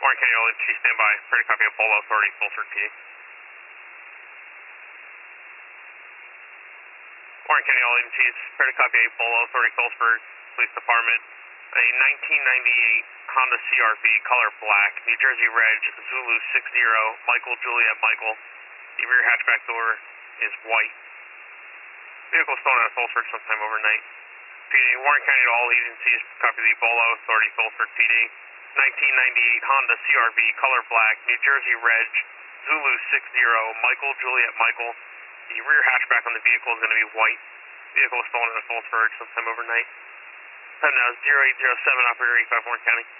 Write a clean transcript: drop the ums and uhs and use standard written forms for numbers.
Warren County LHC, standby. Ready to copy a Polo Authority, Fulford, PA. Warren County LHC, ready to copy a Polo Authority, Phillipsburg Police Department. A 1998 Honda CRV, color black, New Jersey Reg, Zulu 60, Michael Juliet Michael. The rear hatchback door is white. Vehicle stolen at Phillipsburg sometime overnight. PD, Warren County to all agencies, copy the Polo Authority, Phillipsburg, PD. 1998 Honda CRV, color black, New Jersey Reg, Zulu 60, Michael Juliet Michael. The rear hatchback on the vehicle is going to be white. Vehicle stolen at Phillipsburg sometime overnight. Time now 0807, operator 85 Warren County.